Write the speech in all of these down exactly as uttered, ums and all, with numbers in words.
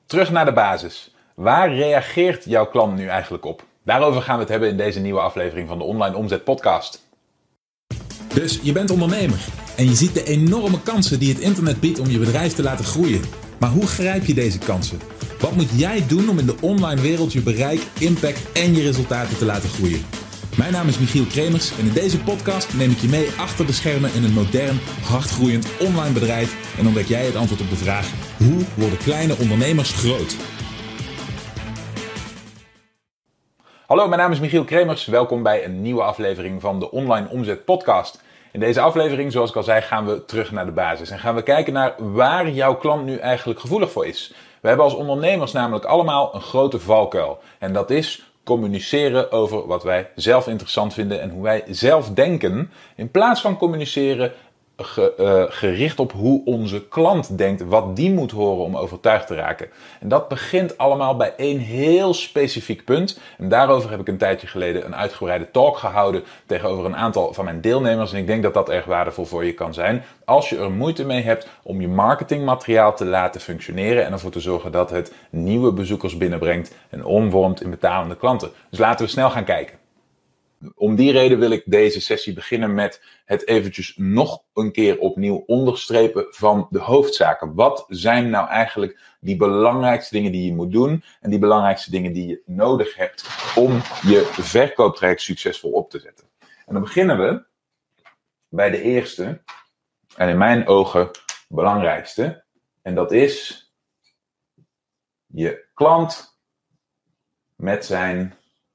Terug naar de basis. Waar reageert jouw klant nu eigenlijk op? Daarover gaan we het hebben in deze nieuwe aflevering van de Online Omzet Podcast. Dus je bent ondernemer en je ziet de enorme kansen die het internet biedt om je bedrijf te laten groeien. Maar hoe grijp je deze kansen? Wat moet jij doen om in de online wereld je bereik, impact en je resultaten te laten groeien? Mijn naam is Michiel Kremers en in deze podcast neem ik je mee achter de schermen in een modern, hardgroeiend online bedrijf en ontdek jij het antwoord op de vraag: hoe worden kleine ondernemers groot? Hallo, mijn naam is Michiel Kremers. Welkom bij een nieuwe aflevering van de Online Omzet Podcast. In deze aflevering, zoals ik al zei, gaan we terug naar de basis en gaan we kijken naar waar jouw klant nu eigenlijk gevoelig voor is. We hebben als ondernemers namelijk allemaal een grote valkuil en dat is communiceren over wat wij zelf interessant vinden en hoe wij zelf denken, in plaats van communiceren ge, uh, gericht op hoe onze klant denkt, wat die moet horen om overtuigd te raken. En dat begint allemaal bij één heel specifiek punt. En daarover heb ik een tijdje geleden een uitgebreide talk gehouden tegenover een aantal van mijn deelnemers. En ik denk dat dat erg waardevol voor je kan zijn als je er moeite mee hebt om je marketingmateriaal te laten functioneren en ervoor te zorgen dat het nieuwe bezoekers binnenbrengt en omvormt in betalende klanten. Dus laten we snel gaan kijken. Om die reden wil ik deze sessie beginnen met het eventjes nog een keer opnieuw onderstrepen van de hoofdzaken. Wat zijn nou eigenlijk die belangrijkste dingen die je moet doen en die belangrijkste dingen die je nodig hebt om je verkooptraject succesvol op te zetten? En dan beginnen we bij de eerste en in mijn ogen belangrijkste. En dat is je klant met zijn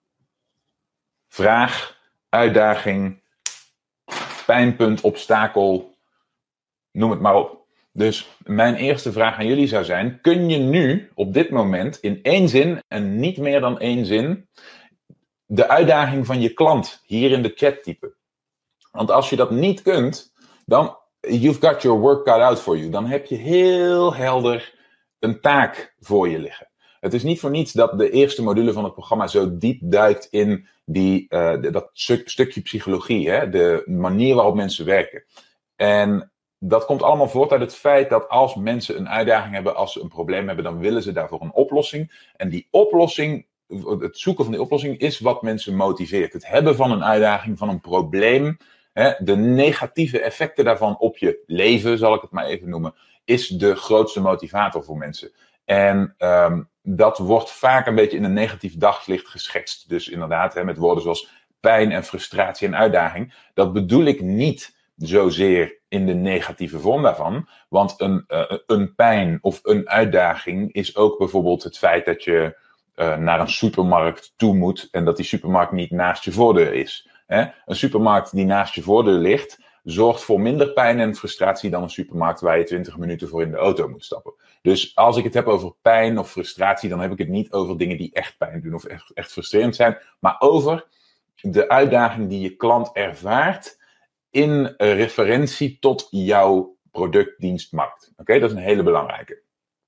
vraag, uitdaging, pijnpunt, obstakel, noem het maar op. Dus mijn eerste vraag aan jullie zou zijn: kun je nu op dit moment in één zin en niet meer dan één zin de uitdaging van je klant hier in de chat typen? Want als je dat niet kunt, dan you've got your work cut out for you. Dan heb je heel helder een taak voor je liggen. Het is niet voor niets dat de eerste module van het programma zo diep duikt in die, uh, dat stuk, stukje psychologie, hè? De manier waarop mensen werken. En dat komt allemaal voort uit het feit dat als mensen een uitdaging hebben, als ze een probleem hebben, dan willen ze daarvoor een oplossing. En die oplossing, het zoeken van die oplossing is wat mensen motiveert. Het hebben van een uitdaging, van een probleem, hè? De negatieve effecten daarvan op je leven, zal ik het maar even noemen, is de grootste motivator voor mensen. En um, dat wordt vaak een beetje in een negatief daglicht geschetst. Dus inderdaad, hè, met woorden zoals pijn en frustratie en uitdaging. Dat bedoel ik niet zozeer in de negatieve vorm daarvan. Want een, uh, een pijn of een uitdaging is ook bijvoorbeeld het feit dat je uh, naar een supermarkt toe moet en dat die supermarkt niet naast je voordeur is. Hè? Een supermarkt die naast je voordeur ligt zorgt voor minder pijn en frustratie dan een supermarkt waar je twintig minuten voor in de auto moet stappen. Dus als ik het heb over pijn of frustratie, dan heb ik het niet over dingen die echt pijn doen of echt, echt frustrerend zijn, maar over de uitdaging die je klant ervaart in referentie tot jouw product, dienst, markt. Oké, okay? Dat is een hele belangrijke.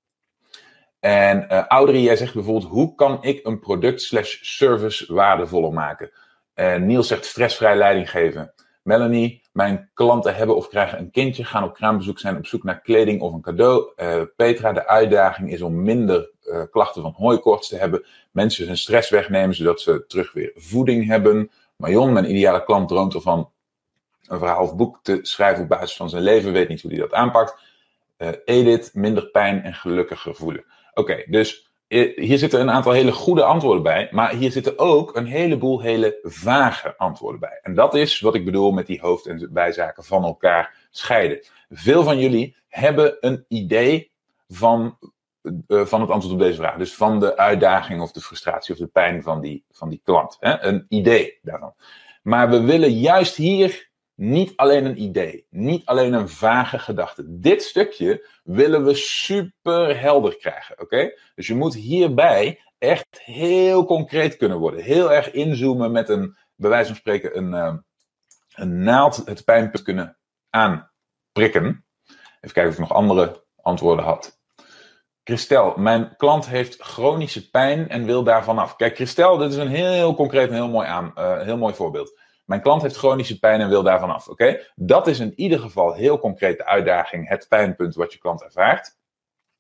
En uh, Audrey, jij zegt bijvoorbeeld: hoe kan ik een product slash service waardevoller maken? Uh, Niels zegt: stressvrij leiding geven. Melanie: mijn klanten hebben of krijgen een kindje, gaan op kraambezoek, zijn op zoek naar kleding of een cadeau. Uh, Petra: de uitdaging is om minder uh, klachten van hooikoorts te hebben. Mensen hun stress wegnemen, zodat ze terug weer voeding hebben. Marion: mijn ideale klant droomt ervan een verhaal of boek te schrijven op basis van zijn leven, weet niet hoe hij dat aanpakt. Uh, Edith: minder pijn en gelukkiger voelen. Oké, okay, dus hier zitten een aantal hele goede antwoorden bij, maar hier zitten ook een heleboel hele vage antwoorden bij. En dat is wat ik bedoel met die hoofd- en bijzaken van elkaar scheiden. Veel van jullie hebben een idee van, uh, van het antwoord op deze vraag. Dus van de uitdaging of de frustratie of de pijn van die, van die klant. Hè? Een idee daarvan. Maar we willen juist hier niet alleen een idee, niet alleen een vage gedachte. Dit stukje willen we super helder krijgen, oké? Okay? Dus je moet hierbij echt heel concreet kunnen worden. Heel erg inzoomen met een, bij wijze van spreken, een, uh, een naald het pijnpunt kunnen aanprikken. Even kijken of ik nog andere antwoorden had. Christel: mijn klant heeft chronische pijn en wil daarvan af. Kijk, Christel, dit is een heel, heel concreet en heel mooi, aan, uh, heel mooi voorbeeld. Mijn klant heeft chronische pijn en wil daarvan af. Oké, okay? Dat is in ieder geval heel concreet de uitdaging, het pijnpunt wat je klant ervaart.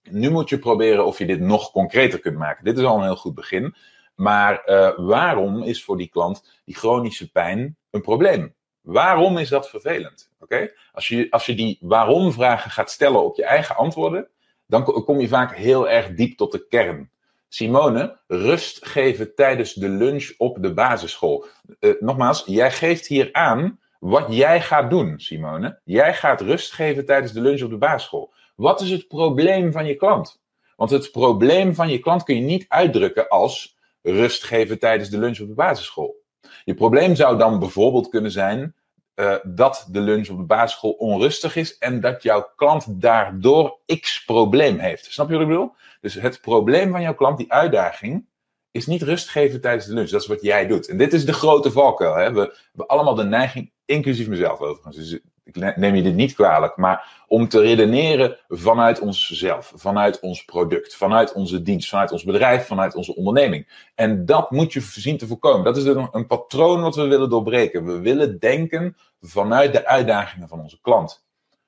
Nu moet je proberen of je dit nog concreter kunt maken. Dit is al een heel goed begin. Maar uh, waarom is voor die klant die chronische pijn een probleem? Waarom is dat vervelend? Okay? Als je, als je die waarom-vragen gaat stellen op je eigen antwoorden, dan kom je vaak heel erg diep tot de kern. Simone, rust geven tijdens de lunch op de basisschool. Uh, nogmaals, jij geeft hier aan wat jij gaat doen, Simone. Jij gaat rust geven tijdens de lunch op de basisschool. Wat is het probleem van je klant? Want het probleem van je klant kun je niet uitdrukken als rust geven tijdens de lunch op de basisschool. Je probleem zou dan bijvoorbeeld kunnen zijn uh, dat de lunch op de basisschool onrustig is en dat jouw klant daardoor x probleem heeft. Snap je wat ik bedoel? Dus het probleem van jouw klant, die uitdaging, is niet rust geven tijdens de lunch. Dat is wat jij doet. En dit is de grote valkuil. Hè? We hebben allemaal de neiging, inclusief mezelf overigens, dus ik neem je dit niet kwalijk, maar om te redeneren vanuit onszelf, vanuit ons product, vanuit onze dienst, vanuit ons bedrijf, vanuit onze onderneming. En dat moet je zien te voorkomen. Dat is een, een patroon wat we willen doorbreken. We willen denken vanuit de uitdagingen van onze klant.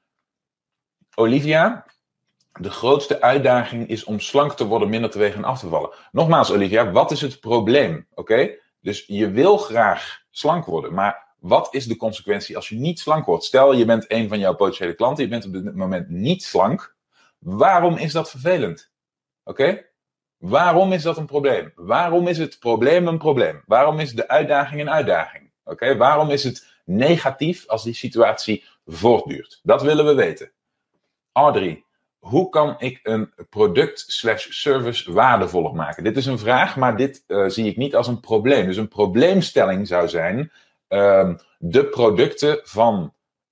Olivia, de grootste uitdaging is om slank te worden, minder te wegen en af te vallen. Nogmaals, Olivia, wat is het probleem? Oké? Okay? Dus je wil graag slank worden, maar wat is de consequentie als je niet slank wordt? Stel, je bent een van jouw potentiële klanten, je bent op dit moment niet slank. Waarom is dat vervelend? Oké? Okay? Waarom is dat een probleem? Waarom is het probleem een probleem? Waarom is de uitdaging een uitdaging? Oké? Okay? Waarom is het negatief als die situatie voortduurt? Dat willen we weten. Audrey, hoe kan ik een product slash service waardevoller maken? Dit is een vraag, maar dit uh, zie ik niet als een probleem. Dus een probleemstelling zou zijn Uh, de producten van...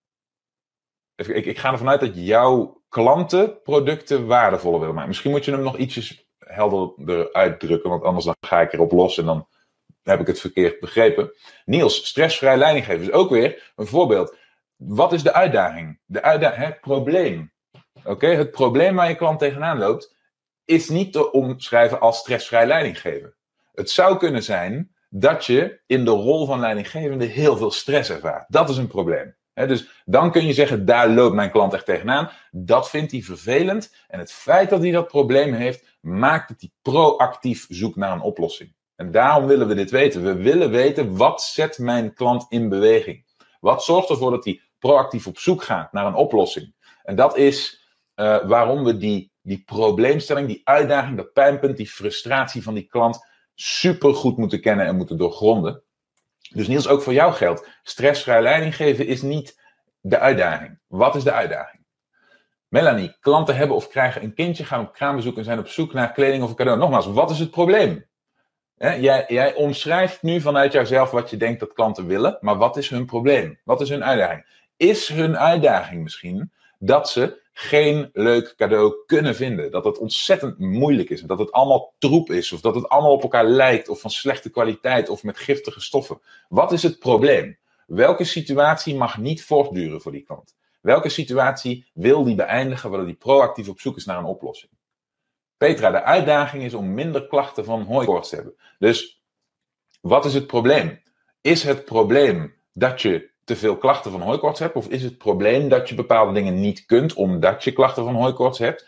Ik, ik ga ervan uit dat jouw klanten producten waardevoller willen maken. Misschien moet je hem nog ietsjes helderder uitdrukken, want anders dan ga ik erop los en dan heb ik het verkeerd begrepen. Niels, stressvrij leidinggeven is ook weer een voorbeeld. Wat is de uitdaging? De uitdaging, het probleem. Oké, okay? Het probleem waar je klant tegenaan loopt is niet te omschrijven als stressvrij leidinggeven. Het zou kunnen zijn dat je in de rol van leidinggevende heel veel stress ervaart. Dat is een probleem. He, dus dan kun je zeggen, daar loopt mijn klant echt tegenaan. Dat vindt hij vervelend. En het feit dat hij dat probleem heeft, maakt dat hij proactief zoekt naar een oplossing. En daarom willen we dit weten. We willen weten, wat zet mijn klant in beweging? Wat zorgt ervoor dat hij proactief op zoek gaat naar een oplossing? En dat is uh, waarom we die, die probleemstelling, die uitdaging, dat pijnpunt, die frustratie van die klant super goed moeten kennen en moeten doorgronden. Dus Niels, ook voor jou geldt. Stressvrij leiding geven is niet de uitdaging. Wat is de uitdaging? Melanie, klanten hebben of krijgen een kindje, gaan op kraambezoek en zijn op zoek naar kleding of een cadeau. Nogmaals, wat is het probleem? He, jij, jij omschrijft nu vanuit jouzelf wat je denkt dat klanten willen, maar wat is hun probleem? Wat is hun uitdaging? Is hun uitdaging misschien dat ze geen leuk cadeau kunnen vinden? Dat het ontzettend moeilijk is. Dat het allemaal troep is. Of dat het allemaal op elkaar lijkt. Of van slechte kwaliteit. Of met giftige stoffen. Wat is het probleem? Welke situatie mag niet voortduren voor die klant? Welke situatie wil die beëindigen, waardoor die proactief op zoek is naar een oplossing? Petra, de uitdaging is om minder klachten van hooikoorts te hebben. Dus, wat is het probleem? Is het probleem dat je te veel klachten van hooikoorts hebt? Of is het probleem dat je bepaalde dingen niet kunt omdat je klachten van hooikoorts hebt?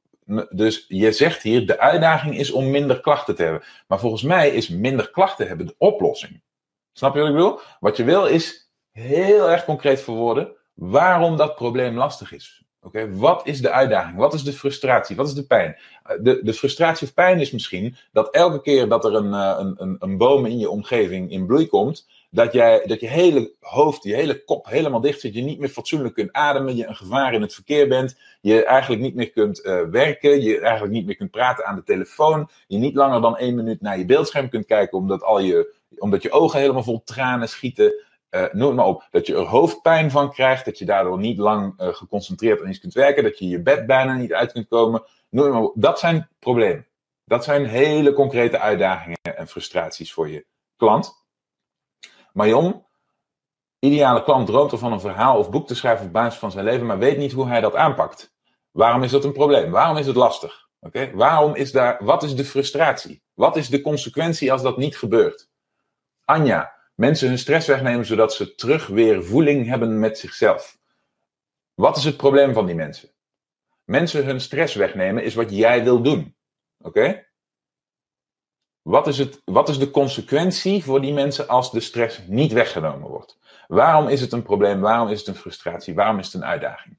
Dus je zegt hier, de uitdaging is om minder klachten te hebben. Maar volgens mij is minder klachten hebben de oplossing. Snap je wat ik bedoel? Wat je wil is heel erg concreet verwoorden waarom dat probleem lastig is. Okay? Wat is de uitdaging? Wat is de frustratie? Wat is de pijn? De, de frustratie of pijn is misschien dat elke keer dat er een, een, een, een boom in je omgeving in bloei komt, dat, jij, dat je hele hoofd, je hele kop helemaal dicht zit, je niet meer fatsoenlijk kunt ademen, je een gevaar in het verkeer bent, je eigenlijk niet meer kunt uh, werken, je eigenlijk niet meer kunt praten aan de telefoon, je niet langer dan één minuut naar je beeldscherm kunt kijken omdat, al je, omdat je ogen helemaal vol tranen schieten. Uh, noem het maar op, dat je er hoofdpijn van krijgt, dat je daardoor niet lang uh, geconcentreerd aan iets kunt werken, dat je je bed bijna niet uit kunt komen. Noem het maar op. Dat zijn problemen. Dat zijn hele concrete uitdagingen en frustraties voor je klant. Marion, ideale klant droomt ervan een verhaal of boek te schrijven op basis van zijn leven, maar weet niet hoe hij dat aanpakt. Waarom is dat een probleem? Waarom is het lastig? Okay? Waarom is daar, wat is de frustratie? Wat is de consequentie als dat niet gebeurt? Anja, mensen hun stress wegnemen zodat ze terug weer voeling hebben met zichzelf. Wat is het probleem van die mensen? mensen hun stress wegnemen is wat jij wil doen. Oké? Okay? Wat is het, wat is de consequentie voor die mensen als de stress niet weggenomen wordt? Waarom is het een probleem? Waarom is het een frustratie? Waarom is het een uitdaging?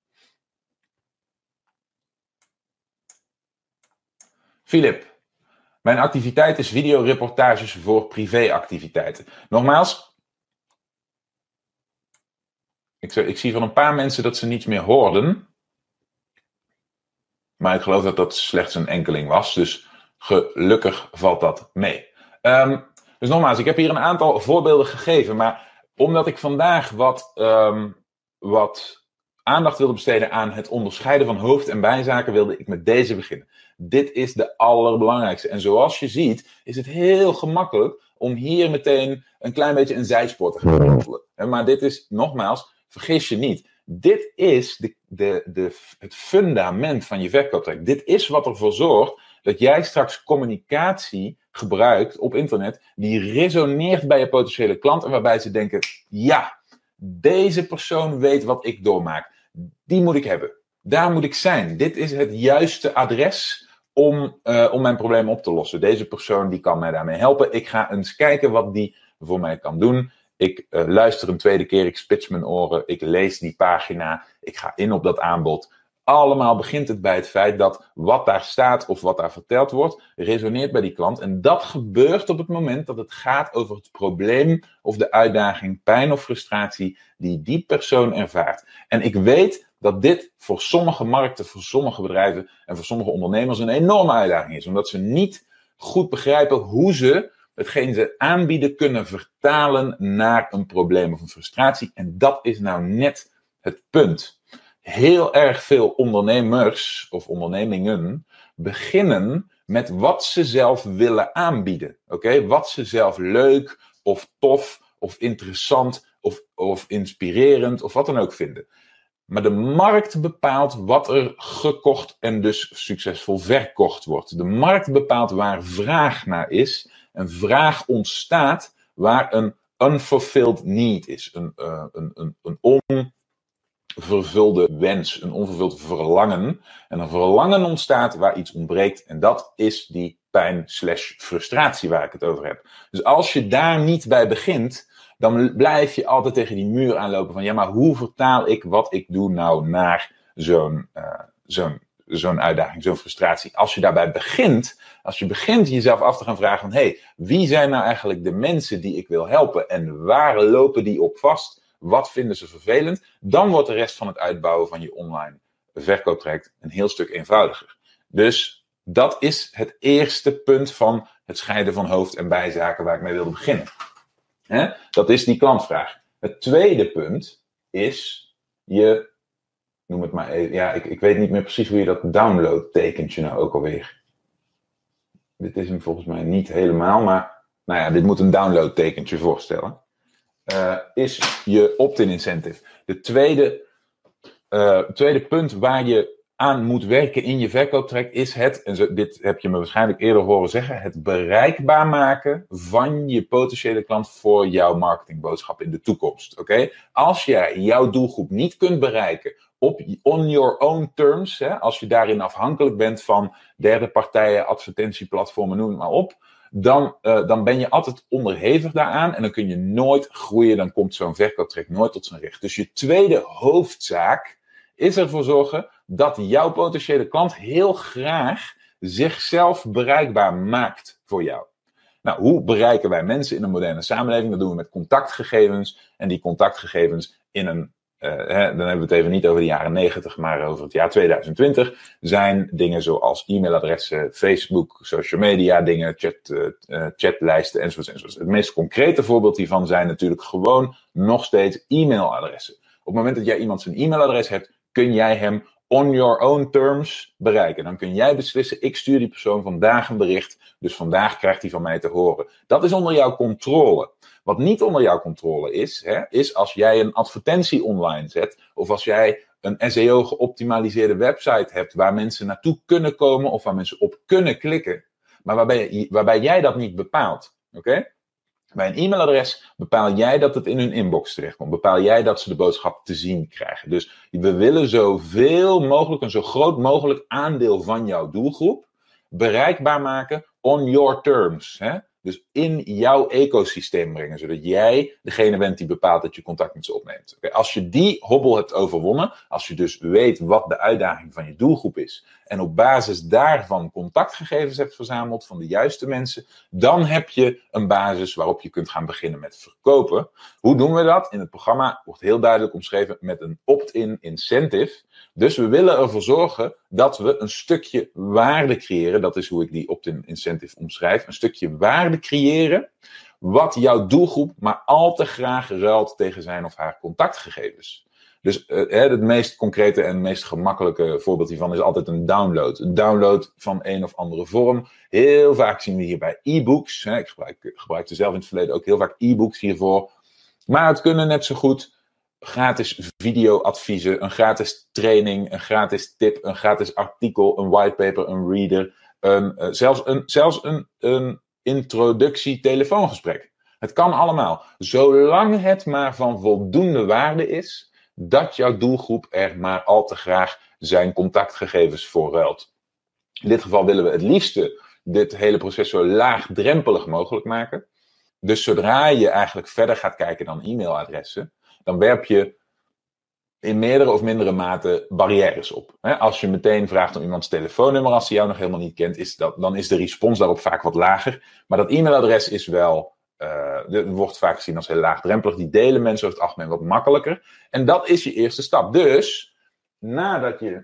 Filip, mijn activiteit is videoreportages voor privéactiviteiten. Nogmaals, ik, ik zie van een paar mensen dat ze niets meer hoorden. Maar ik geloof dat dat slechts een enkeling was. Dus gelukkig valt dat mee. Um, dus nogmaals, ik heb hier een aantal voorbeelden gegeven. Maar omdat ik vandaag wat, um, wat aandacht wilde besteden aan het onderscheiden van hoofd- en bijzaken, wilde ik met deze beginnen. Dit is de allerbelangrijkste. En zoals je ziet, is het heel gemakkelijk om hier meteen een klein beetje een zijspoor te gaan wandelen. Maar dit is, nogmaals, vergis je niet. Dit is de, de, de, het fundament van je verkooptraject. Dit is wat ervoor zorgt dat jij straks communicatie gebruikt op internet die resoneert bij je potentiële klant en waarbij ze denken, ja, deze persoon weet wat ik doormaak. Die moet ik hebben. Daar moet ik zijn. Dit is het juiste adres om, uh, om mijn probleem op te lossen. Deze persoon die kan mij daarmee helpen. Ik ga eens kijken wat die voor mij kan doen. Ik uh, luister een tweede keer, ik spits mijn oren, ik lees die pagina, ik ga in op dat aanbod. Allemaal begint het bij het feit dat wat daar staat of wat daar verteld wordt, resoneert bij die klant. En dat gebeurt op het moment dat het gaat over het probleem of de uitdaging, pijn of frustratie die die persoon ervaart. En ik weet dat dit voor sommige markten, voor sommige bedrijven en voor sommige ondernemers een enorme uitdaging is. Omdat ze niet goed begrijpen hoe ze hetgeen ze aanbieden kunnen vertalen naar een probleem of een frustratie. En dat is nou net het punt. Heel erg veel ondernemers of ondernemingen beginnen met wat ze zelf willen aanbieden. Okay? Wat ze zelf leuk of tof of interessant of, of inspirerend of wat dan ook vinden. Maar de markt bepaalt wat er gekocht en dus succesvol verkocht wordt. De markt bepaalt waar vraag naar is. En vraag ontstaat waar een unfulfilled need is. Een, uh, een, een, een onvervulde wens, een onvervuld verlangen. En een verlangen ontstaat waar iets ontbreekt. En dat is die pijn slash frustratie waar ik het over heb. Dus als je daar niet bij begint, dan blijf je altijd tegen die muur aanlopen van, ja, maar hoe vertaal ik wat ik doe nou naar zo'n, uh, zo'n, zo'n uitdaging, zo'n frustratie? Als je daarbij begint, als je begint jezelf af te gaan vragen van, hé, hey, wie zijn nou eigenlijk de mensen die ik wil helpen en waar lopen die op vast? Wat vinden ze vervelend? Dan wordt de rest van het uitbouwen van je online verkooptraject een heel stuk eenvoudiger. Dus dat is het eerste punt van het scheiden van hoofd- en bijzaken waar ik mee wilde beginnen. He? Dat is die klantvraag. Het tweede punt is je, noem het maar even, ja, ik, ik weet niet meer precies hoe je dat download-tekentje nou ook alweer. Dit is hem volgens mij niet helemaal, maar nou ja, dit moet een download-tekentje voorstellen. Uh, is je opt-in incentive. De tweede, uh, tweede punt waar je aan moet werken in je verkooptraject is het, en zo, dit heb je me waarschijnlijk eerder horen zeggen, het bereikbaar maken van je potentiële klant voor jouw marketingboodschap in de toekomst. Okay? Als jij jouw doelgroep niet kunt bereiken op on your own terms, hè, als je daarin afhankelijk bent van derde partijen, advertentieplatformen, noem het maar op, dan, uh, dan ben je altijd onderhevig daaraan en dan kun je nooit groeien, dan komt zo'n verkooptraject nooit tot zijn recht. Dus je tweede hoofdzaak is ervoor zorgen dat jouw potentiële klant heel graag zichzelf bereikbaar maakt voor jou. Nou, hoe bereiken wij mensen in een moderne samenleving? Dat doen we met contactgegevens. En die contactgegevens in een, uh, hè, dan hebben we het even niet over de jaren negentig, maar over het jaar tweeduizend twintig, zijn dingen zoals e-mailadressen, Facebook, social media dingen, chat, uh, uh, chatlijsten enzovoort, enzovoort. Het meest concrete voorbeeld hiervan zijn natuurlijk gewoon nog steeds e-mailadressen. Op het moment dat jij iemand zijn e-mailadres hebt, kun jij hem on your own terms bereiken. Dan kun jij beslissen, ik stuur die persoon vandaag een bericht, dus vandaag krijgt hij van mij te horen. Dat is onder jouw controle. Wat niet onder jouw controle is, hè, is als jij een advertentie online zet, of als jij een S E O geoptimaliseerde website hebt, waar mensen naartoe kunnen komen, of waar mensen op kunnen klikken, maar waarbij, waarbij jij dat niet bepaalt. Oké? Okay? Bij een e-mailadres bepaal jij dat het in hun inbox terechtkomt. Bepaal jij dat ze de boodschap te zien krijgen. Dus we willen zoveel mogelijk, een zo groot mogelijk aandeel van jouw doelgroep bereikbaar maken on your terms. Hè? Dus in jouw ecosysteem brengen, zodat jij degene bent die bepaalt dat je contact met ze opneemt. Okay, als je die hobbel hebt overwonnen, als je dus weet wat de uitdaging van je doelgroep is, en op basis daarvan contactgegevens hebt verzameld van de juiste mensen, dan heb je een basis waarop je kunt gaan beginnen met verkopen. Hoe doen we dat? In het programma wordt heel duidelijk omschreven met een opt-in incentive. Dus we willen ervoor zorgen dat we een stukje waarde creëren. Dat is hoe ik die opt-in incentive omschrijf. Een stukje waarde creëren wat jouw doelgroep maar al te graag ruilt tegen zijn of haar contactgegevens. Dus uh, het meest concrete en meest gemakkelijke voorbeeld hiervan is altijd een download. Een download van een of andere vorm. Heel vaak zien we hier bij e-books. Hè. Ik gebruik, gebruikte zelf in het verleden ook heel vaak e-books hiervoor. Maar het kunnen net zo goed gratis videoadviezen, een gratis training, een gratis tip, een gratis artikel, een whitepaper, een reader, een, uh, zelfs een, zelfs een, een introductie telefoongesprek. Het kan allemaal. Zolang het maar van voldoende waarde is dat jouw doelgroep er maar al te graag zijn contactgegevens voor ruilt. In dit geval willen we het liefste dit hele proces zo laagdrempelig mogelijk maken. Dus zodra je eigenlijk verder gaat kijken dan e-mailadressen, dan werp je in meerdere of mindere mate barrières op. Als je meteen vraagt om iemands telefoonnummer, als hij jou nog helemaal niet kent, is dat, dan is de respons daarop vaak wat lager. Maar dat e-mailadres is wel, uh, wordt vaak gezien als heel laagdrempelig. Die delen mensen over het algemeen wat makkelijker. En dat is je eerste stap. Dus, nadat je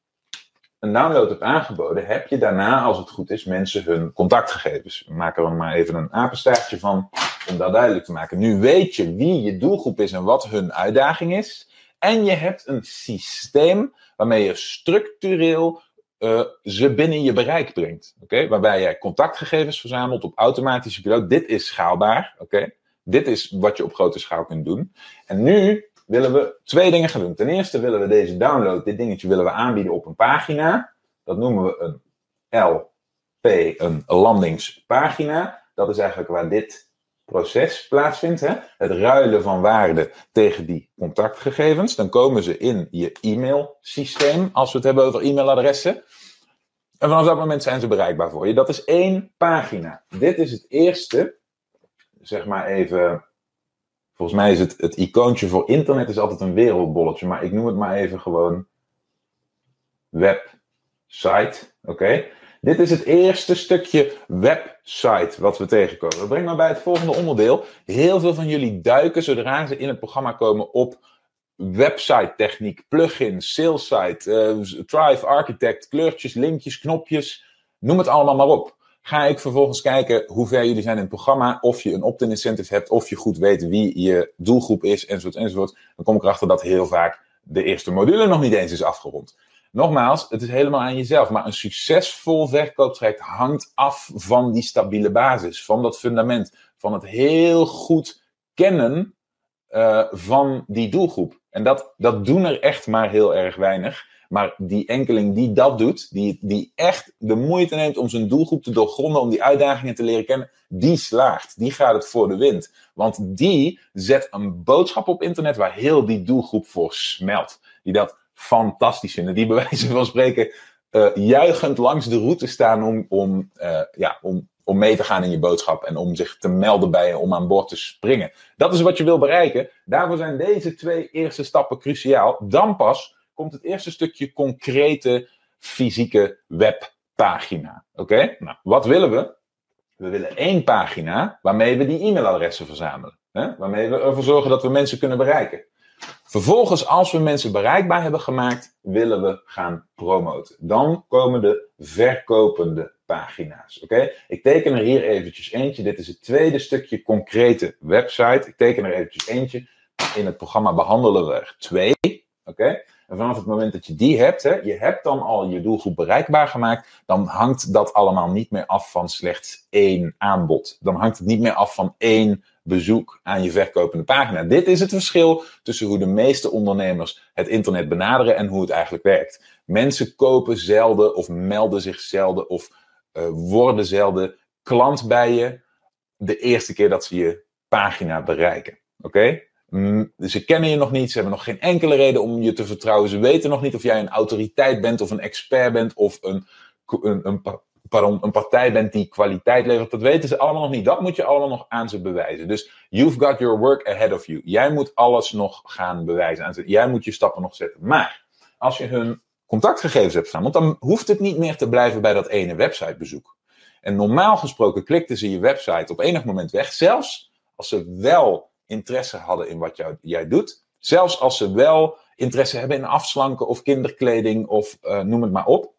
een download hebt aangeboden, heb je daarna, als het goed is, mensen hun contactgegevens. We maken er maar even een apenstaartje van, om dat duidelijk te maken. Nu weet je wie je doelgroep is en wat hun uitdaging is. En je hebt een systeem waarmee je structureel uh, ze binnen je bereik brengt. Okay? Waarbij jij contactgegevens verzamelt op automatische piloot. Dit is schaalbaar. Okay? Dit is wat je op grote schaal kunt doen. En nu willen we twee dingen gaan doen. Ten eerste willen we deze download, dit dingetje willen we aanbieden op een pagina. Dat noemen we een L P, een landingspagina. Dat is eigenlijk waar dit proces plaatsvindt. Hè? Het ruilen van waarde tegen die contactgegevens. Dan komen ze in je e-mailsysteem, als we het hebben over e-mailadressen. En vanaf dat moment zijn ze bereikbaar voor je. Dat is één pagina. Dit is het eerste, zeg maar even, volgens mij is het, het icoontje voor internet is altijd een wereldbolletje, maar ik noem het maar even gewoon website. Oké. Okay? Dit is het eerste stukje website wat we tegenkomen. Dat brengt me bij het volgende onderdeel. Heel veel van jullie duiken zodra ze in het programma komen op website techniek, plugins, salessite, uh, Thrive, Architect, kleurtjes, linkjes, knopjes. Noem het allemaal maar op. Ga ik vervolgens kijken hoe ver jullie zijn in het programma, of je een opt-in incentive hebt, of je goed weet wie je doelgroep is, enzovoort, enzovoort. Dan kom ik erachter dat heel vaak de eerste module nog niet eens is afgerond. Nogmaals, het is helemaal aan jezelf. Maar een succesvol verkooptraject hangt af van die stabiele basis. Van dat fundament. Van het heel goed kennen uh, van die doelgroep. En dat, dat doen er echt maar heel erg weinig. Maar die enkeling die dat doet, die, die echt de moeite neemt om zijn doelgroep te doorgronden, om die uitdagingen te leren kennen, die slaagt. Die gaat het voor de wind. Want die zet een boodschap op internet waar heel die doelgroep voor smelt. Die dat fantastisch vinden. Die bij wijze van spreken uh, juichend langs de route staan om, om, uh, ja, om, om mee te gaan in je boodschap en om zich te melden bij je, om aan boord te springen. Dat is wat je wil bereiken. Daarvoor zijn deze twee eerste stappen cruciaal. Dan pas komt het eerste stukje concrete fysieke webpagina. Oké? Okay? Nou, wat willen we? We willen één pagina waarmee we die e-mailadressen verzamelen. Hè? Waarmee we ervoor zorgen dat we mensen kunnen bereiken. Vervolgens, als we mensen bereikbaar hebben gemaakt, willen we gaan promoten. Dan komen de verkopende pagina's. Oké? Okay? Ik teken er hier eventjes eentje. Dit is het tweede stukje concrete website. Ik teken er eventjes eentje. In het programma behandelen we er twee. Oké? Okay? En vanaf het moment dat je die hebt, hè, je hebt dan al je doelgroep bereikbaar gemaakt, dan hangt dat allemaal niet meer af van slechts één aanbod. Dan hangt het niet meer af van één bezoek aan je verkopende pagina. Dit is het verschil tussen hoe de meeste ondernemers het internet benaderen en hoe het eigenlijk werkt. Mensen kopen zelden of melden zich zelden of uh, worden zelden klant bij je de eerste keer dat ze je pagina bereiken. Oké? Okay? Ze kennen je nog niet, ze hebben nog geen enkele reden om je te vertrouwen. Ze weten nog niet of jij een autoriteit bent of een expert bent of een, een, een, pardon, een partij bent die kwaliteit levert. Dat weten ze allemaal nog niet. Dat moet je allemaal nog aan ze bewijzen. Dus you've got your work ahead of you. Jij moet alles nog gaan bewijzen aan ze. Jij moet je stappen nog zetten. Maar als je hun contactgegevens hebt staan, want dan hoeft het niet meer te blijven bij dat ene websitebezoek. En normaal gesproken klikten ze je website op enig moment weg, zelfs als ze wel interesse hadden in wat jou, jij doet. Zelfs als ze wel interesse hebben in afslanken of kinderkleding of uh, noem het maar op.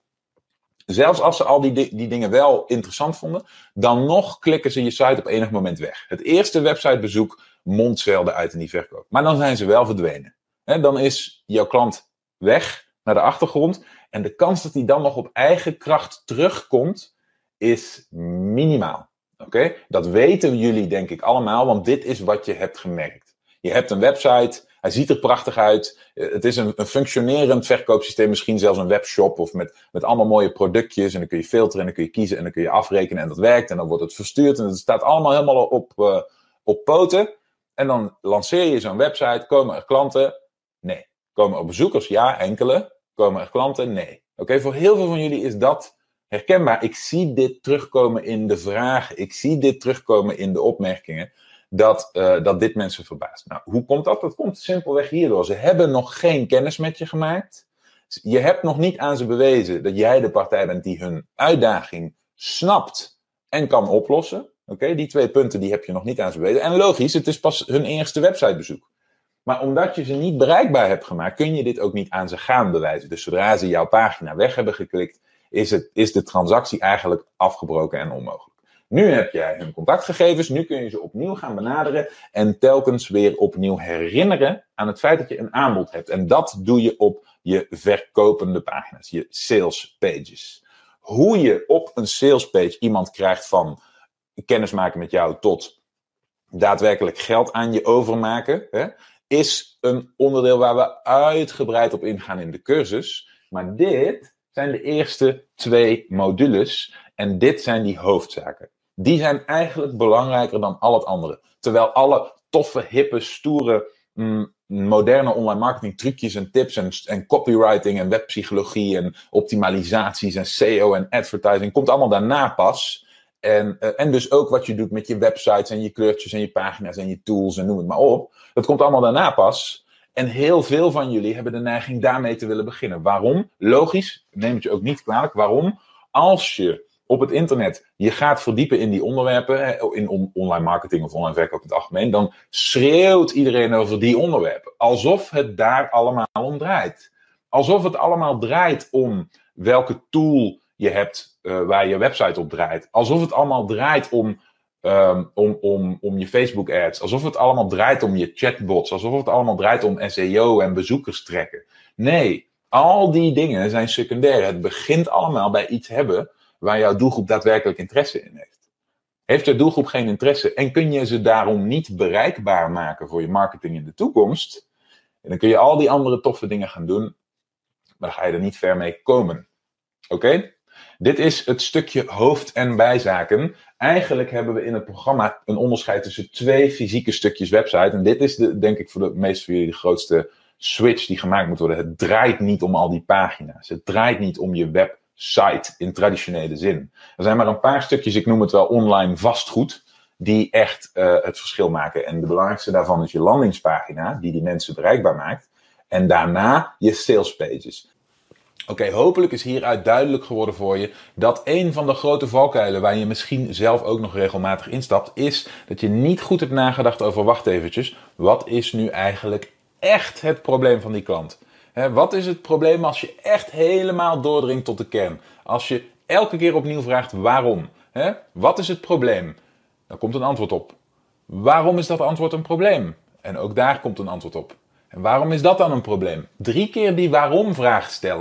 Zelfs als ze al die, die dingen wel interessant vonden, dan nog klikken ze je site op enig moment weg. Het eerste websitebezoek mondt zelden uit in die verkoop. Maar dan zijn ze wel verdwenen. He, dan is jouw klant weg naar de achtergrond. En de kans dat hij dan nog op eigen kracht terugkomt, is minimaal. Okay? Dat weten jullie denk ik allemaal, want dit is wat je hebt gemerkt. Je hebt een website, hij ziet er prachtig uit. Het is een, een functionerend verkoopsysteem, misschien zelfs een webshop of met, met allemaal mooie productjes. En dan kun je filteren en dan kun je kiezen en dan kun je afrekenen en dat werkt. En dan wordt het verstuurd en het staat allemaal helemaal op, uh, op poten. En dan lanceer je zo'n website, komen er klanten? Nee. Komen er bezoekers? Ja, enkele. Komen er klanten? Nee. Oké, okay? Voor heel veel van jullie is dat herkenbaar. Ik zie dit terugkomen in de vragen. Ik zie dit terugkomen in de opmerkingen. Dat, uh, dat dit mensen verbaast. Nou, hoe komt dat? Dat komt simpelweg hierdoor. Ze hebben nog geen kennis met je gemaakt. Je hebt nog niet aan ze bewezen dat jij de partij bent die hun uitdaging snapt en kan oplossen. Oké, okay? Die twee punten die heb je nog niet aan ze bewezen. En logisch, het is pas hun eerste websitebezoek. Maar omdat je ze niet bereikbaar hebt gemaakt, kun je dit ook niet aan ze gaan bewijzen. Dus zodra ze jouw pagina weg hebben geklikt, is, het, is de transactie eigenlijk afgebroken en onmogelijk. Nu heb jij hun contactgegevens, nu kun je ze opnieuw gaan benaderen en telkens weer opnieuw herinneren aan het feit dat je een aanbod hebt. En dat doe je op je verkopende pagina's, je sales pages. Hoe je op een sales page iemand krijgt van kennismaken met jou tot daadwerkelijk geld aan je overmaken, hè, is een onderdeel waar we uitgebreid op ingaan in de cursus. Maar dit zijn de eerste twee modules en dit zijn die hoofdzaken. Die zijn eigenlijk belangrijker dan al het andere. Terwijl alle toffe, hippe, stoere, mm, moderne online marketing trucjes en tips en, en copywriting en webpsychologie en optimalisaties en S E O en advertising komt allemaal daarna pas. En, uh, en dus ook wat je doet met je websites en je kleurtjes en je pagina's en je tools en noem het maar op. Dat komt allemaal daarna pas. En heel veel van jullie hebben de neiging daarmee te willen beginnen. Waarom? Logisch, neem het je ook niet kwalijk. Waarom? Als je op het internet je gaat verdiepen in die onderwerpen, in on- online marketing of online verkoop in het algemeen, dan schreeuwt iedereen over die onderwerpen. Alsof het daar allemaal om draait. Alsof het allemaal draait om welke tool je hebt uh, waar je website op draait. Alsof het allemaal draait om, um, om, om, om je Facebook ads. Alsof het allemaal draait om je chatbots. Alsof het allemaal draait om S E O en bezoekers trekken. Nee, al die dingen zijn secundair. Het begint allemaal bij iets hebben waar jouw doelgroep daadwerkelijk interesse in heeft. Heeft jouw doelgroep geen interesse en kun je ze daarom niet bereikbaar maken voor je marketing in de toekomst, en dan kun je al die andere toffe dingen gaan doen, maar dan ga je er niet ver mee komen. Oké? Okay? Dit is het stukje hoofd- en bijzaken. Eigenlijk hebben we in het programma een onderscheid tussen twee fysieke stukjes website. En dit is de, denk ik voor de meeste van jullie de grootste switch die gemaakt moet worden. Het draait niet om al die pagina's. Het draait niet om je website in traditionele zin. Er zijn maar een paar stukjes, ik noem het wel online vastgoed, die echt uh, het verschil maken. En de belangrijkste daarvan is je landingspagina, die die mensen bereikbaar maakt. En daarna je sales pages. Oké, okay, hopelijk is hieruit duidelijk geworden voor je dat een van de grote valkuilen waar je misschien zelf ook nog regelmatig instapt, is dat je niet goed hebt nagedacht over, wacht eventjes, wat is nu eigenlijk echt het probleem van die klant? He, wat is het probleem als je echt helemaal doordringt tot de kern? Als je elke keer opnieuw vraagt waarom? He, wat is het probleem? Dan komt een antwoord op. Waarom is dat antwoord een probleem? En ook daar komt een antwoord op. En waarom is dat dan een probleem? Drie keer die waarom-vraag stellen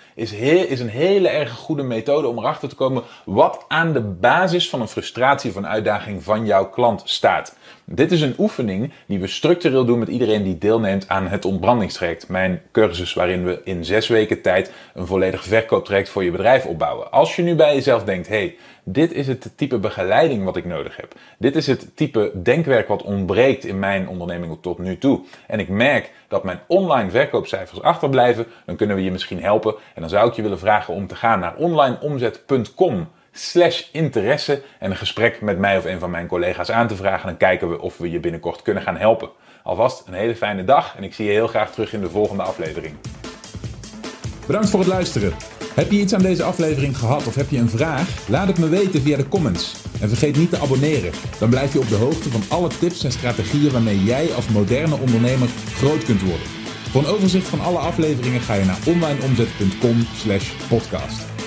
is, heel, is een hele erg goede methode om erachter te komen wat aan de basis van een frustratie of een uitdaging van jouw klant staat. Dit is een oefening die we structureel doen met iedereen die deelneemt aan het ontbrandingstraject. Mijn cursus waarin we in zes weken tijd een volledig verkooptraject voor je bedrijf opbouwen. Als je nu bij jezelf denkt, hey, dit is het type begeleiding wat ik nodig heb. Dit is het type denkwerk wat ontbreekt in mijn onderneming tot nu toe. En ik merk dat mijn online verkoopcijfers achterblijven, dan kunnen we je misschien helpen. En dan zou ik je willen vragen om te gaan naar onlineomzet punt com slash interesse en een gesprek met mij of een van mijn collega's aan te vragen. Dan kijken we of we je binnenkort kunnen gaan helpen. Alvast een hele fijne dag en ik zie je heel graag terug in de volgende aflevering. Bedankt voor het luisteren. Heb je iets aan deze aflevering gehad of heb je een vraag? Laat het me weten via de comments. En vergeet niet te abonneren. Dan blijf je op de hoogte van alle tips en strategieën waarmee jij als moderne ondernemer groot kunt worden. Voor een overzicht van alle afleveringen ga je naar onlineomzet punt com slash podcast.